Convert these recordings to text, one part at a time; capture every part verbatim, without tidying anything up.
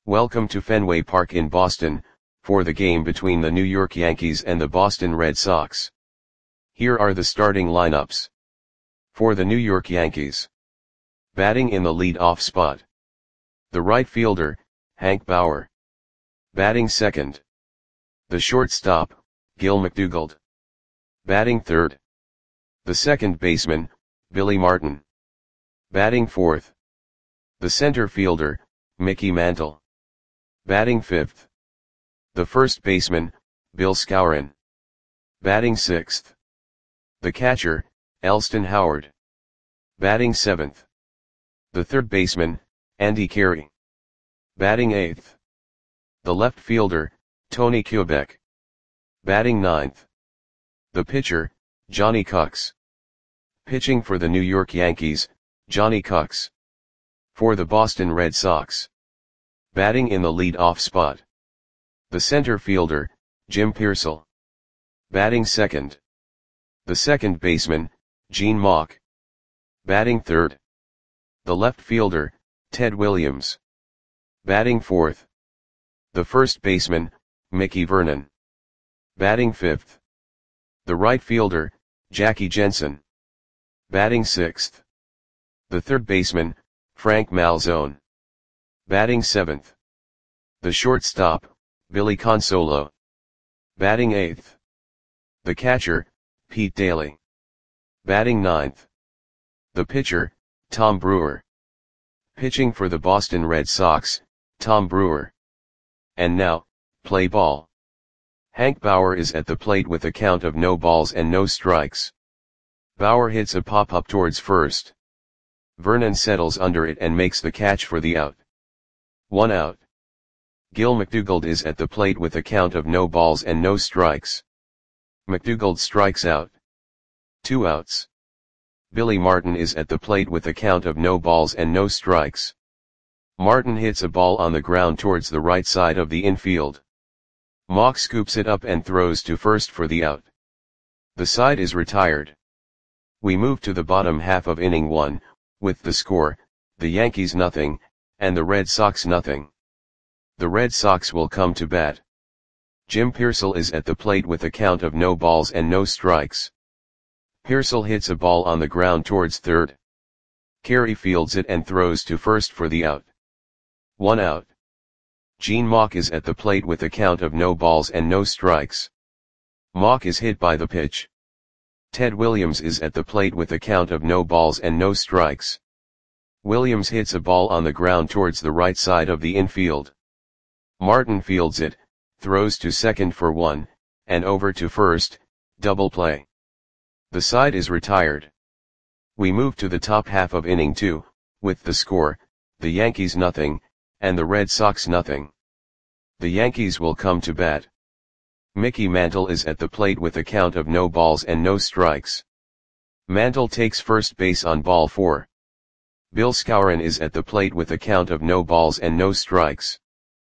Welcome to Fenway Park in Boston, for the game between the New York Yankees and the Boston Red Sox. Here are the starting lineups. For the New York Yankees. Batting in the lead-off spot. The right fielder, Hank Bauer. Batting second. The shortstop, Gil McDougald. Batting third. The second baseman, Billy Martin. Batting fourth. The center fielder, Mickey Mantle. Batting fifth. The first baseman, Bill Skowron. Batting sixth. The catcher, Elston Howard. Batting seventh. The third baseman, Andy Carey. Batting eighth. The left fielder, Tony Kubek. Batting ninth. The pitcher, Johnny Cucks. Pitching for the New York Yankees, Johnny Cucks. For the Boston Red Sox. Batting in the lead-off spot. The center fielder, Jim Piersall. Batting second. The second baseman, Gene Mauch. Batting third. The left fielder, Ted Williams. Batting fourth. The first baseman, Mickey Vernon. Batting fifth. The right fielder, Jackie Jensen. Batting sixth. The third baseman, Frank Malzone. Batting seventh. The shortstop, Billy Consolo. Batting eighth. The catcher, Pete Daly. Batting ninth. The pitcher, Tom Brewer. Pitching for the Boston Red Sox, Tom Brewer. And now, play ball. Hank Bauer is at the plate with a count of no balls and no strikes. Bauer hits a pop-up towards first. Vernon settles under it and makes the catch for the out. One out. Gil McDougald is at the plate with a count of no balls and no strikes. McDougald strikes out. Two outs. Billy Martin is at the plate with a count of no balls and no strikes. Martin hits a ball on the ground towards the right side of the infield. Mauch scoops it up and throws to first for the out. The side is retired. We move to the bottom half of inning one, with the score, the Yankees nothing, and the Red Sox nothing. The Red Sox will come to bat. Jim Piersall is at the plate with a count of no balls and no strikes. Piersall hits a ball on the ground towards third. Carey fields it and throws to first for the out. One out. Gene Mauch is at the plate with a count of no balls and no strikes. Mauch is hit by the pitch. Ted Williams is at the plate with a count of no balls and no strikes. Williams hits a ball on the ground towards the right side of the infield. Martin fields it, throws to second for one, and over to first, double play. The side is retired. We move to the top half of inning two, with the score, the Yankees nothing, and the Red Sox nothing. The Yankees will come to bat. Mickey Mantle is at the plate with a count of no balls and no strikes. Mantle takes first base on ball four. Bill Skowron is at the plate with a count of no balls and no strikes.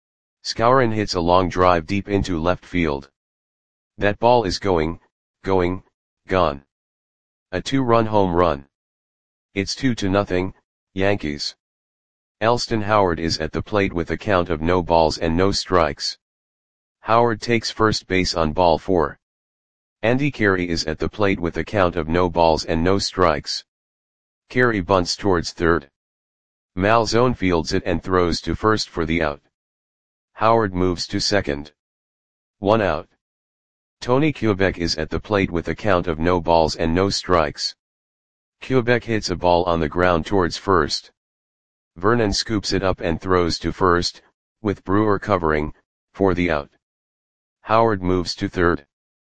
Skowron hits a long drive deep into left field. That ball is going, going, gone. A two-run home run. It's two to nothing, Yankees. Elston Howard is at the plate with a count of no balls and no strikes. Howard takes first base on ball four. Andy Carey is at the plate with a count of no balls and no strikes. Carey bunts towards third. Malzone fields it and throws to first for the out. Howard moves to second. One out. Tony Kubek is at the plate with a count of no balls and no strikes. Kubek hits a ball on the ground towards first. Vernon scoops it up and throws to first, with Brewer covering, for the out. Howard moves to third.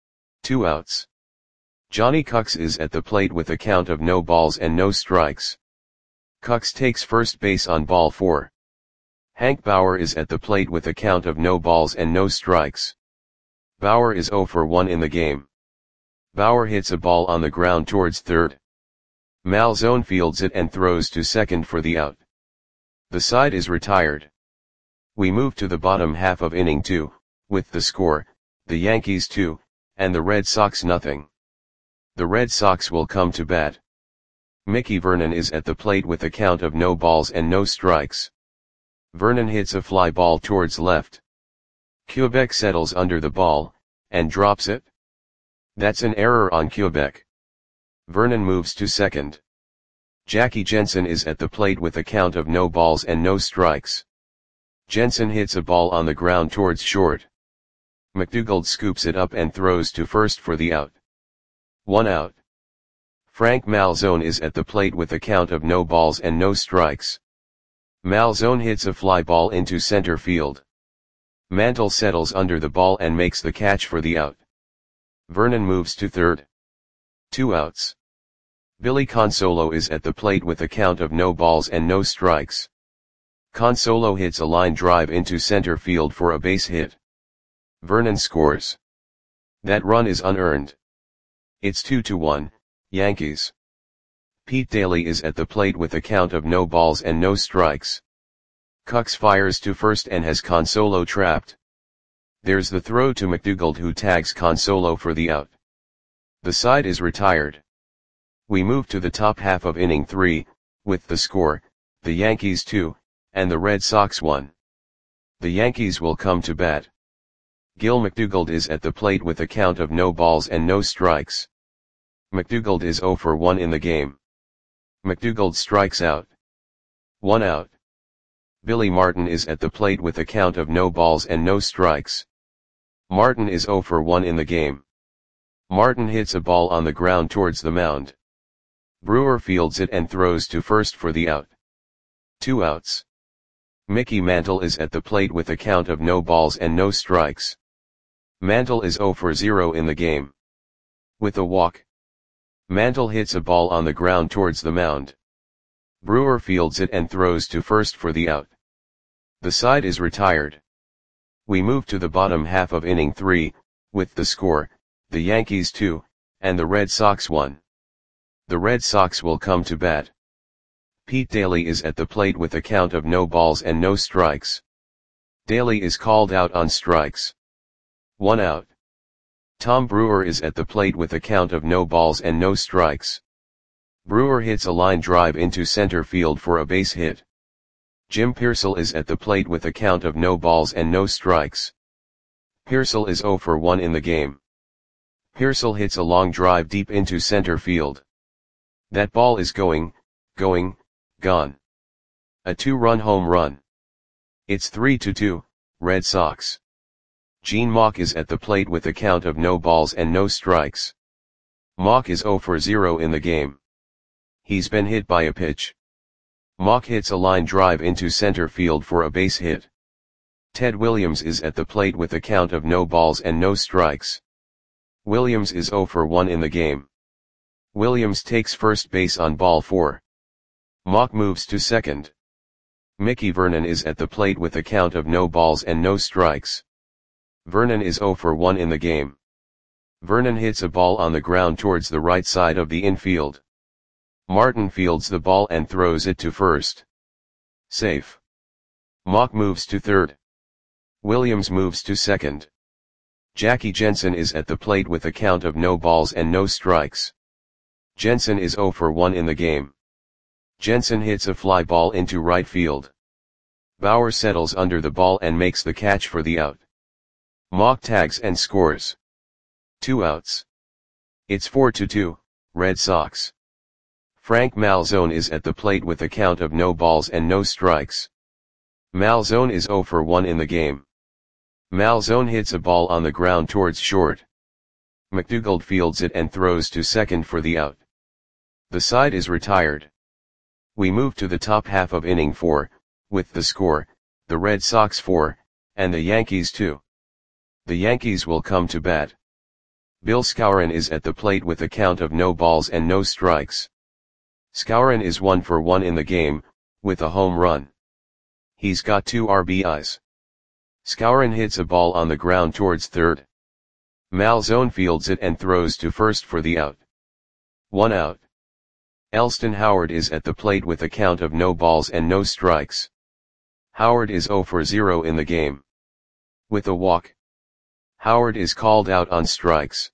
Two outs. Johnny Cucks is at the plate with a count of no balls and no strikes. Cucks takes first base on ball four. Hank Bauer is at the plate with a count of no balls and no strikes. Bauer is zero for one in the game. Bauer hits a ball on the ground towards third. Malzone fields it and throws to second for the out. The side is retired. We move to the bottom half of inning two, with the score, the Yankees two, and the Red Sox nothing. The Red Sox will come to bat. Mickey Vernon is at the plate with a count of no balls and no strikes. Vernon hits a fly ball towards left. Quebec settles under the ball, and drops it. That's an error on Quebec. Vernon moves to second. Jackie Jensen is at the plate with a count of no balls and no strikes. Jensen hits a ball on the ground towards short. McDougald scoops it up and throws to first for the out. One out. Frank Malzone is at the plate with a count of no balls and no strikes. Malzone hits a fly ball into center field. Mantle settles under the ball and makes the catch for the out. Vernon moves to third. Two outs. Billy Consolo is at the plate with a count of no balls and no strikes. Consolo hits a line drive into center field for a base hit. Vernon scores. That run is unearned. It's two to one, Yankees. Pete Daly is at the plate with a count of no balls and no strikes. Cox fires to first and has Consolo trapped. There's the throw to McDougald, who tags Consolo for the out. The side is retired. We move to the top half of inning three, with the score, the Yankees two, and the Red Sox one. The Yankees will come to bat. Gil McDougald is at the plate with a count of no balls and no strikes. McDougald is zero for one in the game. McDougald strikes out. One out. Billy Martin is at the plate with a count of no balls and no strikes. Martin is zero for one in the game. Martin hits a ball on the ground towards the mound. Brewer fields it and throws to first for the out. Two outs. Mickey Mantle is at the plate with a count of no balls and no strikes. Mantle is zero for zero in the game. With a walk. Mantle hits a ball on the ground towards the mound. Brewer fields it and throws to first for the out. The side is retired. We move to the bottom half of inning three, with the score, the Yankees two, and the Red Sox one. The Red Sox will come to bat. Pete Daly is at the plate with a count of no balls and no strikes. Daly is called out on strikes. One out. Tom Brewer is at the plate with a count of no balls and no strikes. Brewer hits a line drive into center field for a base hit. Jim Pearsall is at the plate with a count of no balls and no strikes. Pearsall is zero for one in the game. Pearsall hits a long drive deep into center field. That ball is going, going, gone. A two-run home run. It's three to two, Red Sox. Gene Mauch is at the plate with a count of no balls and no strikes. Mauch is zero for zero in the game. He's been hit by a pitch. Mauch hits a line drive into center field for a base hit. Ted Williams is at the plate with a count of no balls and no strikes. Williams is zero for one in the game. Williams takes first base on ball four. Mauch moves to second. Mickey Vernon is at the plate with a count of no balls and no strikes. Vernon is zero for one in the game. Vernon hits a ball on the ground towards the right side of the infield. Martin fields the ball and throws it to first. Safe. Mauch moves to third. Williams moves to second. Jackie Jensen is at the plate with a count of no balls and no strikes. Jensen is zero for one in the game. Jensen hits a fly ball into right field. Bauer settles under the ball and makes the catch for the out. Mauch tags and scores. Two outs. It's four to two, Red Sox. Frank Malzone is at the plate with a count of no balls and no strikes. Malzone is zero for one in the game. Malzone hits a ball on the ground towards short. McDougald fields it and throws to second for the out. The side is retired. We move to the top half of inning four, with the score, the Red Sox four, and the Yankees two. The Yankees will come to bat. Bill Skowron is at the plate with a count of no balls and no strikes. Skowron is one for one in the game, with a home run. He's got two R B Is. Skowron hits a ball on the ground towards third. Malzone fields it and throws to first for the out. One out. Elston Howard is at the plate with a count of no balls and no strikes. Howard is zero for zero in the game. With a walk. Howard is called out on strikes.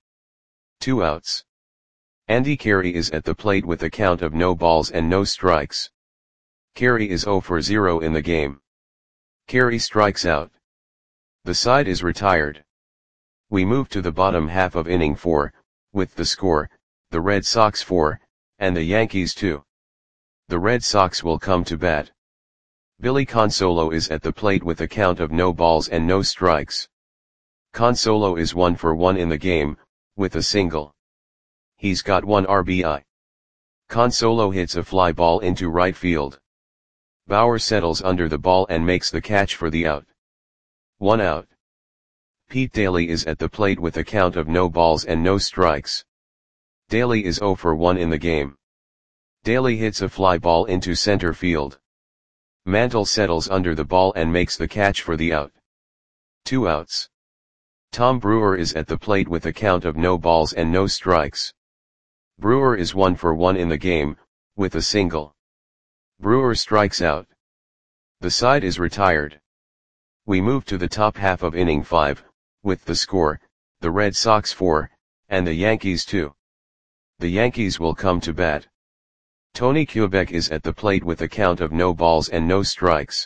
Two outs. Andy Carey is at the plate with a count of no balls and no strikes. Carey is zero for zero in the game. Carey strikes out. The side is retired. We move to the bottom half of inning four, with the score, the Red Sox four, and the Yankees two. The Red Sox will come to bat. Billy Consolo is at the plate with a count of no balls and no strikes. Consolo is one for one in the game, with a single. He's got one R B I. Consolo hits a fly ball into right field. Bauer settles under the ball and makes the catch for the out. One out. Pete Daly is at the plate with a count of no balls and no strikes. Daly is zero for one in the game. Daly hits a fly ball into center field. Mantle settles under the ball and makes the catch for the out. Two outs. Tom Brewer is at the plate with a count of no balls and no strikes. Brewer is one for one in the game, with a single. Brewer strikes out. The side is retired. We move to the top half of inning five, with the score, the Red Sox four, and the Yankees two. The Yankees will come to bat. Tony Kubek is at the plate with a count of no balls and no strikes.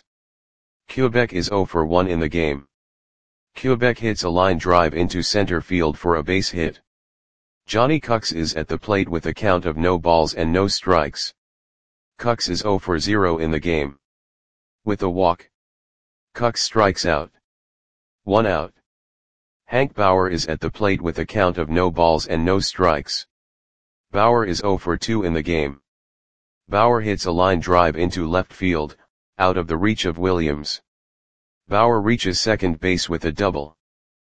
Kubek is zero for one in the game. Kubek hits a line drive into center field for a base hit. Johnny Cucks is at the plate with a count of no balls and no strikes. Cucks is zero for zero in the game. With a walk, Cucks strikes out. One out. Hank Bauer is at the plate with a count of no balls and no strikes. Bauer is zero for two in the game. Bauer hits a line drive into left field, out of the reach of Williams. Bauer reaches second base with a double.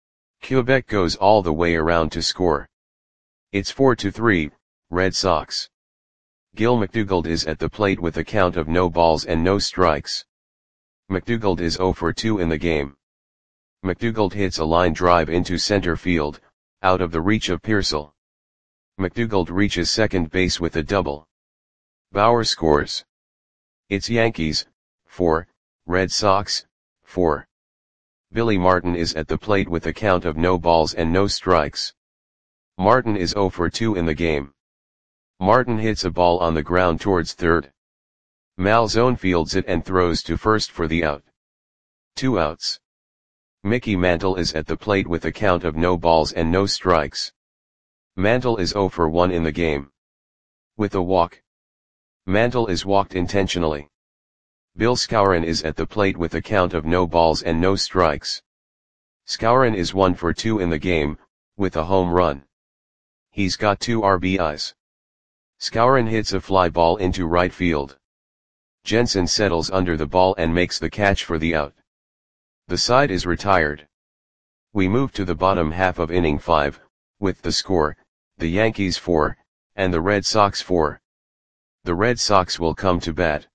Kubek goes all the way around to score. It's four to three, Red Sox. Gil McDougald is at the plate with a count of no balls and no strikes. McDougald is zero for two in the game. McDougald hits a line drive into center field, out of the reach of Pearsall. McDougald reaches second base with a double. Bauer scores. It's Yankees, four, Red Sox, four. Billy Martin is at the plate with a count of no balls and no strikes. Martin is zero for two in the game. Martin hits a ball on the ground towards third. Malzone fields it and throws to first for the out. Two outs. Mickey Mantle is at the plate with a count of no balls and no strikes. Mantle is zero for one in the game. With a walk. Mantle is walked intentionally. Bill Skowron is at the plate with a count of no balls and no strikes. Skowron is one for two in the game, with a home run. He's got two R B Is. Skowron hits a fly ball into right field. Jensen settles under the ball and makes the catch for the out. The side is retired. We move to the bottom half of inning five, with the score, the Yankees four, and the Red Sox four. The Red Sox will come to bat.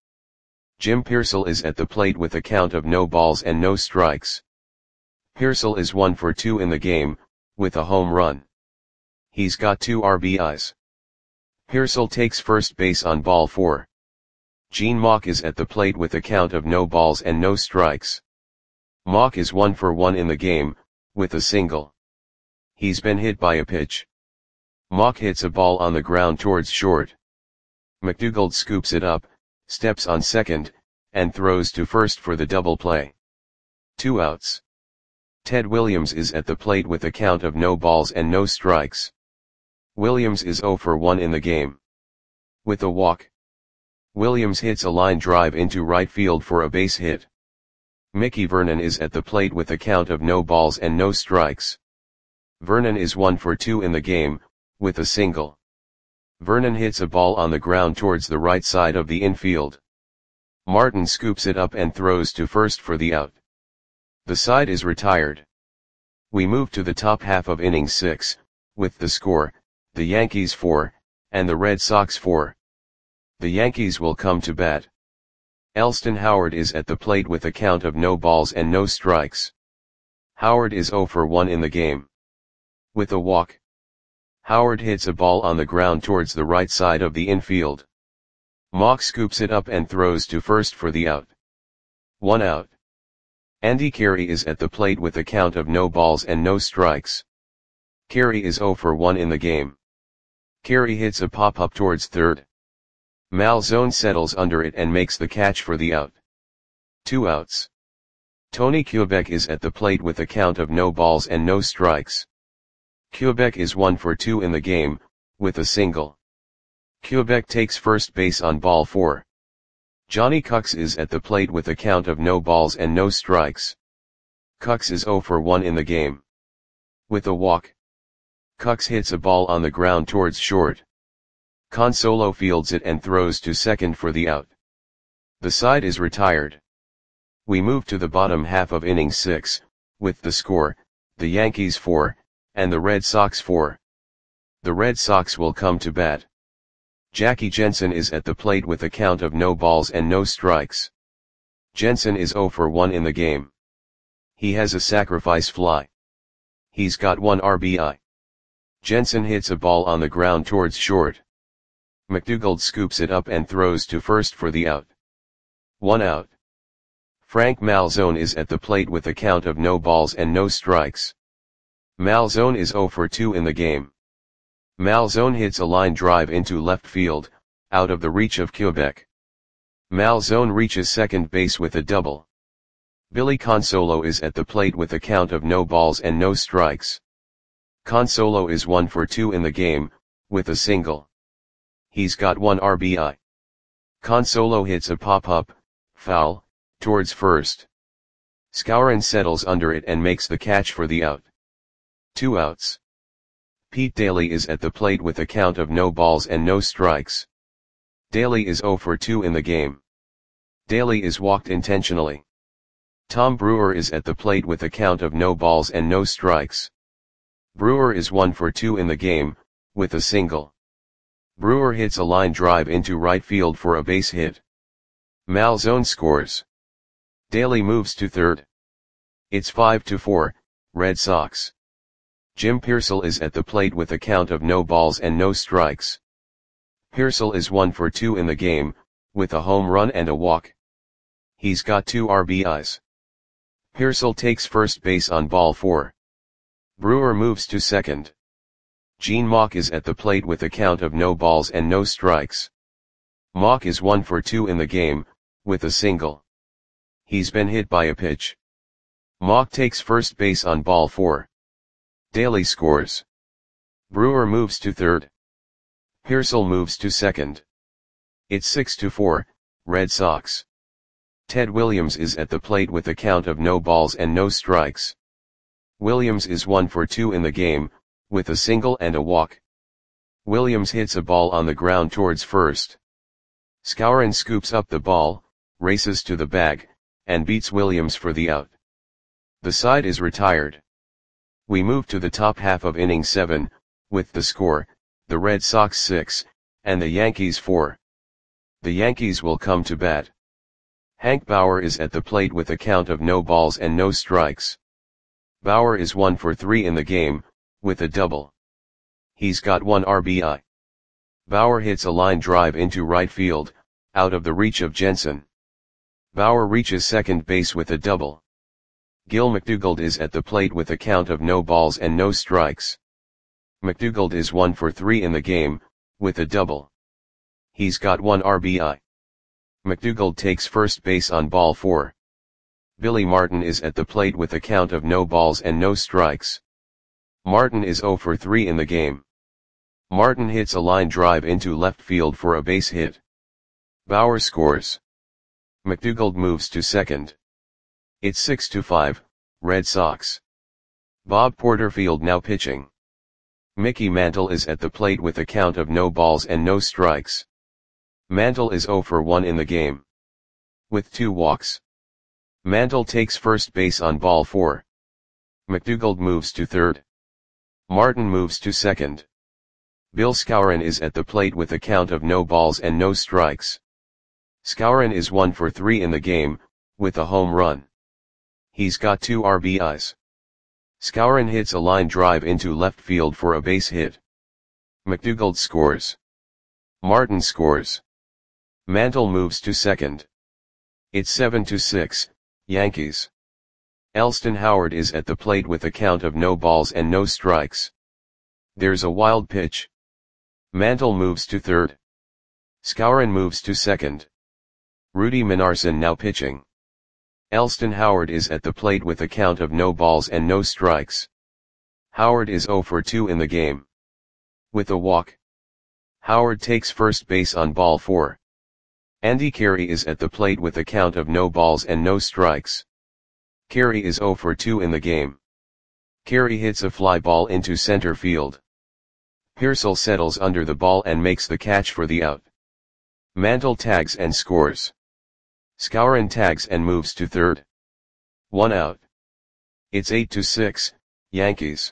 Jim Pearsall is at the plate with a count of no balls and no strikes. Pearsall is one for two in the game, with a home run. He's got two R B Is. Pearsall takes first base on ball four. Gene Mauch is at the plate with a count of no balls and no strikes. Mauch is one for one in the game, with a single. He's been hit by a pitch. Mauch hits a ball on the ground towards short. McDougald scoops it up, steps on second, and throws to first for the double play. Two outs. Ted Williams is at the plate with a count of no balls and no strikes. Williams is zero for one in the game. With a walk. Williams hits a line drive into right field for a base hit. Mickey Vernon is at the plate with a count of no balls and no strikes. Vernon is one for two in the game, with a single. Vernon hits a ball on the ground towards the right side of the infield. Martin scoops it up and throws to first for the out. The side is retired. We move to the top half of inning six, with the score, the Yankees four, and the Red Sox four. The Yankees will come to bat. Elston Howard is at the plate with a count of no balls and no strikes. Howard is zero for one in the game. With a walk. Howard hits a ball on the ground towards the right side of the infield. Mauch scoops it up and throws to first for the out. One out. Andy Carey is at the plate with a count of no balls and no strikes. Carey is zero for one in the game. Carey hits a pop-up towards third. Malzone settles under it and makes the catch for the out. Two outs. Tony Quebec is at the plate with a count of no balls and no strikes. Quebec is one for two in the game, with a single. Quebec takes first base on ball four. Johnny Cucks is at the plate with a count of no balls and no strikes. Cucks is zero for one in the game. With a walk, Cucks hits a ball on the ground towards short. Consolo fields it and throws to second for the out. The side is retired. We move to the bottom half of inning six, with the score, the Yankees four, and the Red Sox four. The Red Sox will come to bat. Jackie Jensen is at the plate with a count of no balls and no strikes. Jensen is zero for one in the game. He has a sacrifice fly. He's got one R B I. Jensen hits a ball on the ground towards short. McDougald scoops it up and throws to first for the out. One out. Frank Malzone is at the plate with a count of no balls and no strikes. Malzone is zero for two in the game. Malzone hits a line drive into left field, out of the reach of Quebec. Malzone reaches second base with a double. Billy Consolo is at the plate with a count of no balls and no strikes. Consolo is one for two in the game, with a single. He's got one R B I. Consolo hits a pop-up, foul, towards first. Skowron settles under it and makes the catch for the out. Two outs. Pete Daly is at the plate with a count of no balls and no strikes. Daly is zero for two in the game. Daly is walked intentionally. Tom Brewer is at the plate with a count of no balls and no strikes. Brewer is one for two in the game, with a single. Brewer hits a line drive into right field for a base hit. Malzone scores. Daly moves to third. It's five to four, Red Sox. Jim Piersall is at the plate with a count of no balls and no strikes. Piersall is one for two in the game, with a home run and a walk. He's got two R B Is. Piersall takes first base on ball four. Brewer moves to second. Gene Mauch is at the plate with a count of no balls and no strikes. Mauch is one for two in the game, with a single. He's been hit by a pitch. Mauch takes first base on ball four. Daly scores. Brewer moves to third. Piersall moves to second. It's six to four, Red Sox. Ted Williams is at the plate with a count of no balls and no strikes. Williams is one for two in the game, with a single and a walk. Williams hits a ball on the ground towards first. Skowron scoops up the ball, races to the bag, and beats Williams for the out. The side is retired. We move to the top half of inning seven, with the score, the Red Sox six, and the Yankees four. The Yankees will come to bat. Hank Bauer is at the plate with a count of no balls and no strikes. Bauer is one for three in the game, with a double. He's got one R B I. Bauer hits a line drive into right field, out of the reach of Jensen. Bauer reaches second base with a double. Gil McDougald is at the plate with a count of no balls and no strikes. McDougald is one for three in the game, with a double. He's got one R B I. McDougald takes first base on ball four. Billy Martin is at the plate with a count of no balls and no strikes. Martin is zero for three in the game. Martin hits a line drive into left field for a base hit. Bauer scores. McDougald moves to second. It's six to five, Red Sox. Bob Porterfield now pitching. Mickey Mantle is at the plate with a count of no balls and no strikes. Mantle is zero for one in the game. With two walks. Mantle takes first base on ball four. McDougald moves to third. Martin moves to second. Bill Skowron is at the plate with a count of no balls and no strikes. Skowron is one for three in the game, with a home run. He's got two R B Is. Skowron hits a line drive into left field for a base hit. McDougald scores. Martin scores. Mantle moves to second. It's seven to six, Yankees. Elston Howard is at the plate with a count of no balls and no strikes. There's a wild pitch. Mantle moves to third. Skowron moves to second. Rudy Minarson now pitching. Elston Howard is at the plate with a count of no balls and no strikes. Howard is zero for two in the game. With a walk, Howard takes first base on ball four. Andy Carey is at the plate with a count of no balls and no strikes. Carey is zero for two in the game. Carey hits a fly ball into center field. Pearsall settles under the ball and makes the catch for the out. Mantle tags and scores. Skowron tags and moves to third. One out. It's eight to six, Yankees.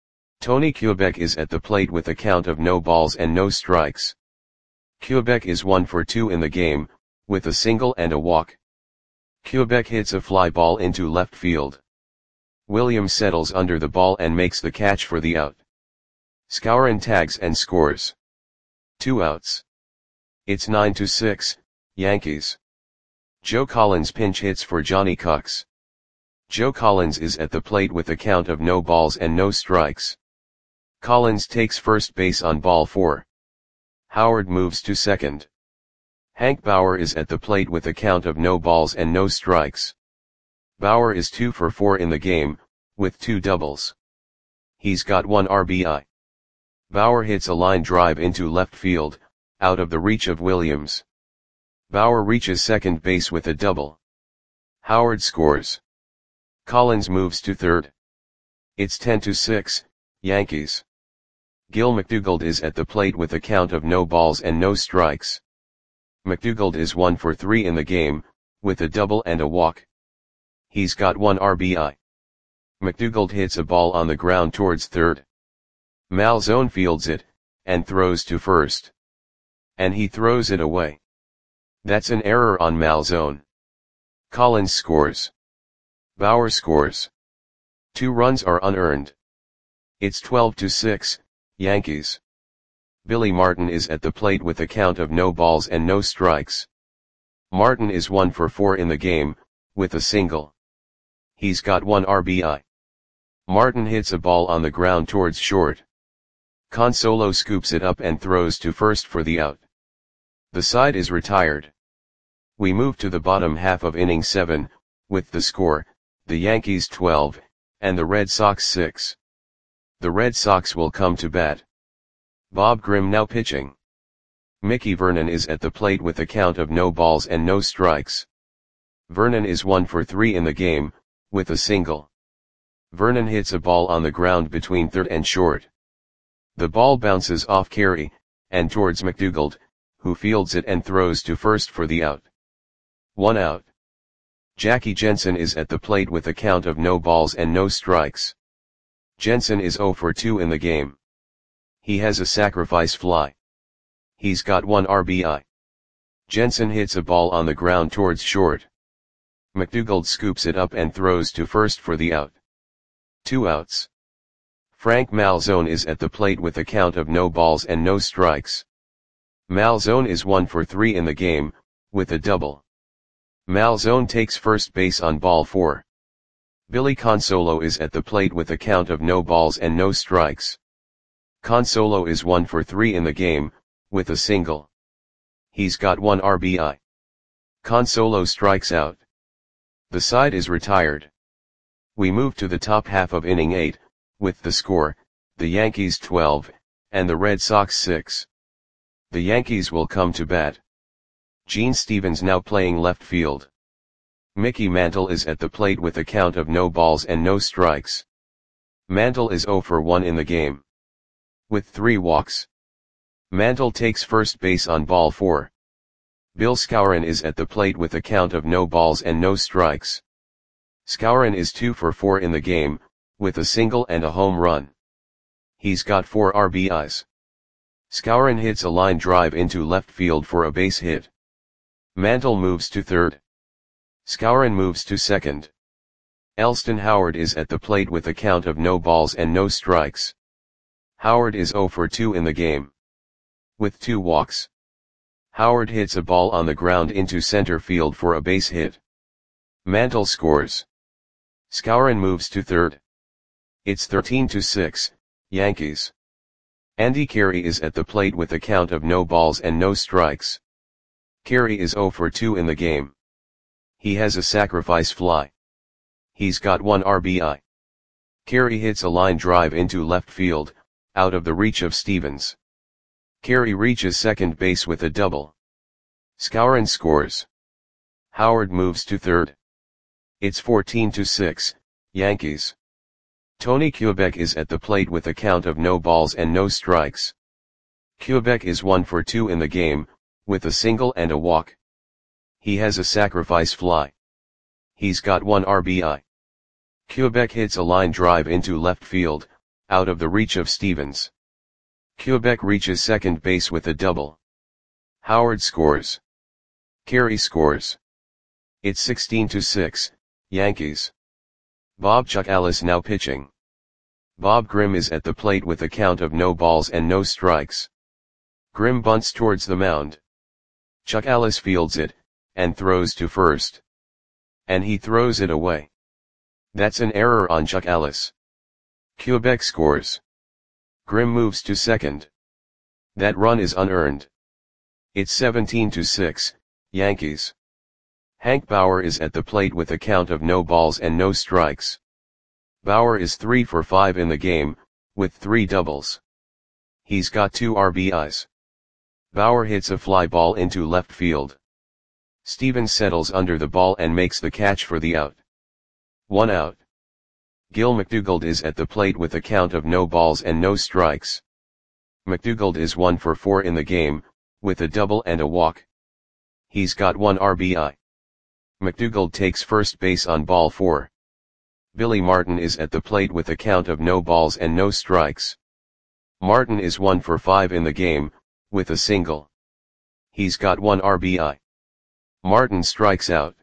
Tony Kubek is at the plate with a count of no balls and no strikes. Kubek is one for two in the game, with a single and a walk. Kubek hits a fly ball into left field. Williams settles under the ball and makes the catch for the out. Skowron tags and scores. Two outs. It's nine to six, Yankees. Joe Collins pinch hits for Johnny Cucks. Joe Collins is at the plate with a count of no balls and no strikes. Collins takes first base on ball four. Howard moves to second. Hank Bauer is at the plate with a count of no balls and no strikes. Bauer is two for four in the game, with two doubles. He's got one R B I. Bauer hits a line drive into left field, out of the reach of Williams. Bauer reaches second base with a double. Howard scores. Collins moves to third. It's ten to six, Yankees. Gil McDougald is at the plate with a count of no balls and no strikes. McDougald is one for three in the game, with a double and a walk. He's got one R B I. McDougald hits a ball on the ground towards third. Malzone fields it, and throws to first. And he throws it away. That's an error on Malzone. Collins scores. Bauer scores. Two runs are unearned. It's twelve to six, Yankees. Billy Martin is at the plate with a count of no balls and no strikes. Martin is one for four in the game, with a single. He's got one R B I. Martin hits a ball on the ground towards short. Consolo scoops it up and throws to first for the out. The side is retired. We move to the bottom half of inning seven, with the score, the Yankees twelve, and the Red Sox six. The Red Sox will come to bat. Bob Grimm now pitching. Mickey Vernon is at the plate with a count of no balls and no strikes. Vernon is one for three in the game, with a single. Vernon hits a ball on the ground between third and short. The ball bounces off Carey, and towards McDougald, who fields it and throws to first for the out. One out. Jackie Jensen is at the plate with a count of no balls and no strikes. Jensen is zero for two in the game. He has a sacrifice fly. He's got one R B I. Jensen hits a ball on the ground towards short. McDougald scoops it up and throws to first for the out. Two outs. Frank Malzone is at the plate with a count of no balls and no strikes. Malzone is one for three in the game, with a double. Malzone takes first base on ball four. Billy Consolo is at the plate with a count of no balls and no strikes. Consolo is one for three in the game, with a single. He's got one R B I. Consolo strikes out. The side is retired. We move to the top half of inning eight, with the score, the Yankees twelve, and the Red Sox six. The Yankees will come to bat. Gene Stevens now playing left field. Mickey Mantle is at the plate with a count of no balls and no strikes. Mantle is zero for one in the game. With three walks. Mantle takes first base on ball four. Bill Skowron is at the plate with a count of no balls and no strikes. Skowron is two for four in the game, with a single and a home run. He's got four R B Is. Skowron hits a line drive into left field for a base hit. Mantle moves to third. Skowron moves to second. Elston Howard is at the plate with a count of no balls and no strikes. Howard is zero for two in the game. With two walks. Howard hits a ball on the ground into center field for a base hit. Mantle scores. Skowron moves to third. It's thirteen to six, Yankees. Andy Carey is at the plate with a count of no balls and no strikes. Carey is zero for two in the game. He has a sacrifice fly. He's got one R B I. Carey hits a line drive into left field, out of the reach of Stevens. Carey reaches second base with a double. Skowron scores. Howard moves to third. It's fourteen to six, Yankees. Tony Kubek is at the plate with a count of no balls and no strikes. Kubek is one for two in the game, with a single and a walk. He has a sacrifice fly. He's got one R B I. Kubek hits a line drive into left field, out of the reach of Stevens. Kubek reaches second base with a double. Howard scores. Carey scores. It's sixteen to six, Yankees. Bob Chuck Ellis now pitching. Bob Grimm is at the plate with a count of no balls and no strikes. Grimm bunts towards the mound. Chuck Ellis fields it, and throws to first. And he throws it away. That's an error on Chuck Ellis. Kubek scores. Grimm moves to second. That run is unearned. It's seventeen to six, Yankees. Hank Bauer is at the plate with a count of no balls and no strikes. Bauer is three for five in the game, with three doubles. He's got two R B Is. Bauer hits a fly ball into left field. Stevens settles under the ball and makes the catch for the out. One out. Gil McDougald is at the plate with a count of no balls and no strikes. McDougald is one for four in the game, with a double and a walk. He's got one R B I. McDougald takes first base on ball four. Billy Martin is at the plate with a count of no balls and no strikes. Martin is one for five in the game, with a single. He's got one R B I. Martin strikes out.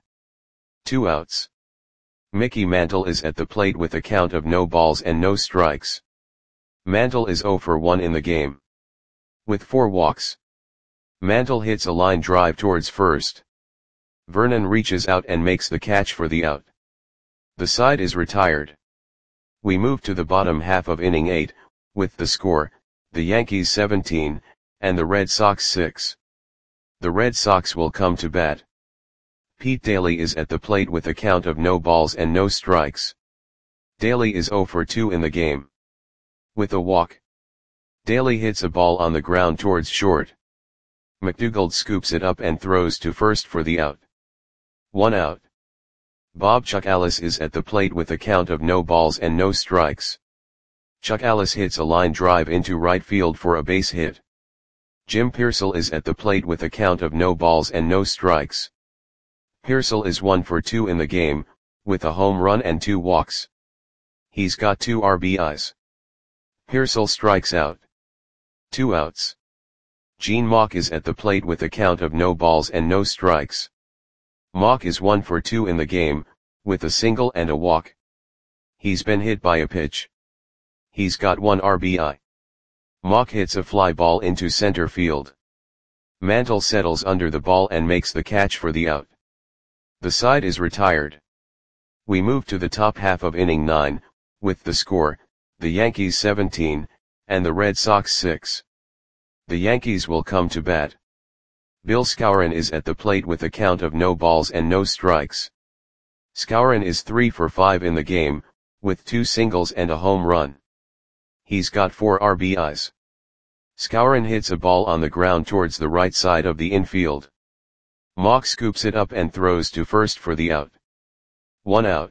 Two outs. Mickey Mantle is at the plate with a count of no balls and no strikes. Mantle is zero for one in the game, with four walks. Mantle hits a line drive towards first. Vernon reaches out and makes the catch for the out. The side is retired. We move to the bottom half of inning eight, with the score, the Yankees seventeen, and the Red Sox six. The Red Sox will come to bat. Pete Daly is at the plate with a count of no balls and no strikes. Daly is zero for two in the game, with a walk. Daly hits a ball on the ground towards short. McDougald scoops it up and throws to first for the out. One out. Bob Chuck Ellis is at the plate with a count of no balls and no strikes. Chuck Ellis hits a line drive into right field for a base hit. Jim Piersall is at the plate with a count of no balls and no strikes. Piersall is one for two in the game, with a home run and two walks. He's got two R B Is. Piersall strikes out. Two outs. Gene Mauch is at the plate with a count of no balls and no strikes. Mauch is one for two in the game, with a single and a walk. He's been hit by a pitch. He's got one R B I. Mauch hits a fly ball into center field. Mantle settles under the ball and makes the catch for the out. The side is retired. We move to the top half of inning nine, with the score, the Yankees seventeen, and the Red Sox six. The Yankees will come to bat. Bill Skowron is at the plate with a count of no balls and no strikes. Skowron is three for five in the game, with two singles and a home run. He's got four R B Is. Skowron hits a ball on the ground towards the right side of the infield. Mauch scoops it up and throws to first for the out. One out.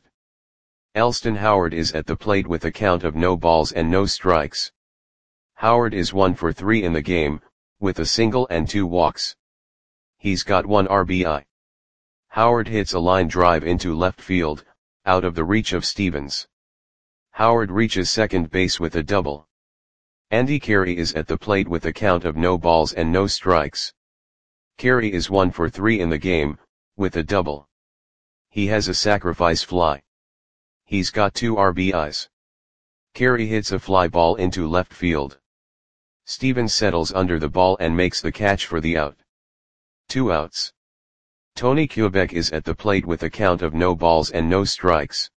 Elston Howard is at the plate with a count of no balls and no strikes. Howard is one for three in the game, with a single and two walks. He's got one R B I. Howard hits a line drive into left field, out of the reach of Stevens. Howard reaches second base with a double. Andy Carey is at the plate with a count of no balls and no strikes. Carey is one for three in the game, with a double. He has a sacrifice fly. He's got two R B Is. Carey hits a fly ball into left field. Stevens settles under the ball and makes the catch for the out. Two outs. Tony Kubek is at the plate with a count of no balls and no strikes.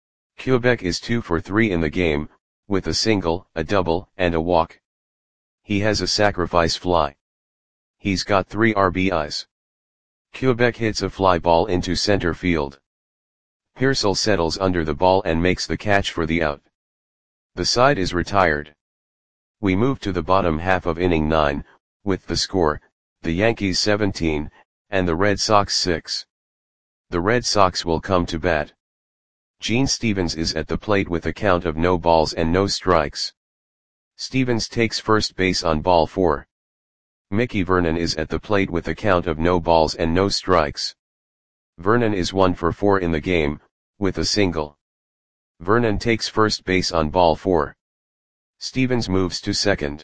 Kubek is two for three in the game, with a single, a double, and a walk. He has a sacrifice fly. He's got three R B Is. Quebec hits a fly ball into center field. Pearsall settles under the ball and makes the catch for the out. The side is retired. We move to the bottom half of inning nine, with the score, the Yankees seventeen, and the Red Sox six. The Red Sox will come to bat. Gene Stevens is at the plate with a count of no balls and no strikes. Stevens takes first base on ball four. Mickey Vernon is at the plate with a count of no balls and no strikes. Vernon is one for four in the game, with a single. Vernon takes first base on ball four. Stevens moves to second.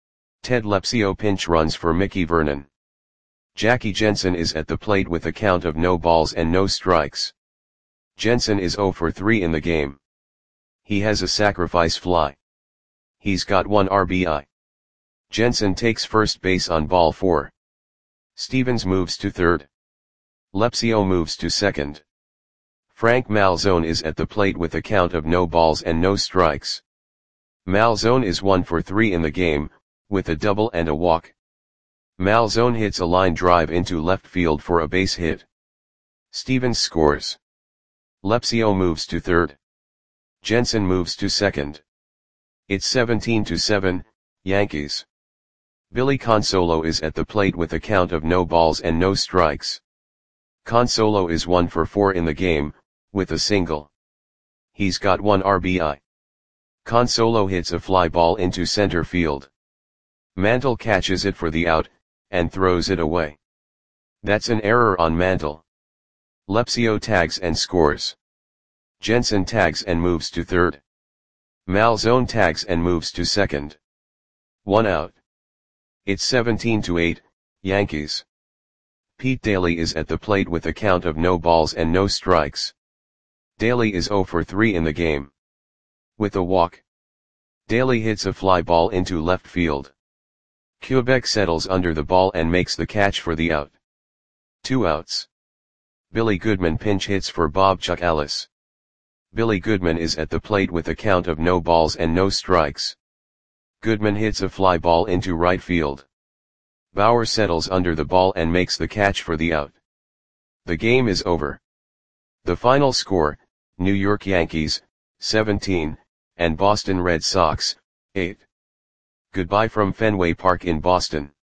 Ted Lepsio pinch runs for Mickey Vernon. Jackie Jensen is at the plate with a count of no balls and no strikes. Jensen is oh for three in the game. He has a sacrifice fly. He's got one R B I. Jensen takes first base on ball four. Stevens moves to third. Lepsio moves to second. Frank Malzone is at the plate with a count of no balls and no strikes. Malzone is one for three in the game, with a double and a walk. Malzone hits a line drive into left field for a base hit. Stevens scores. Lepsio moves to third. Jensen moves to second. It's seventeen to seven, Yankees. Billy Consolo is at the plate with a count of no balls and no strikes. Consolo is one for four in the game, with a single. He's got one R B I. Consolo hits a fly ball into center field. Mantle catches it for the out, and throws it away. That's an error on Mantle. Lepsio tags and scores. Jensen tags and moves to third. Malzone tags and moves to second. One out. It's seventeen to eight, Yankees. Pete Daly is at the plate with a count of no balls and no strikes. Daly is oh for three in the game. With a walk. Daly hits a fly ball into left field. Quebec settles under the ball and makes the catch for the out. Two outs. Billy Goodman pinch hits for Bob Chuck Ellis. Billy Goodman is at the plate with a count of no balls and no strikes. Goodman hits a fly ball into right field. Bauer settles under the ball and makes the catch for the out. The game is over. The final score, New York Yankees, seventeen, and Boston Red Sox, eight. Goodbye from Fenway Park in Boston.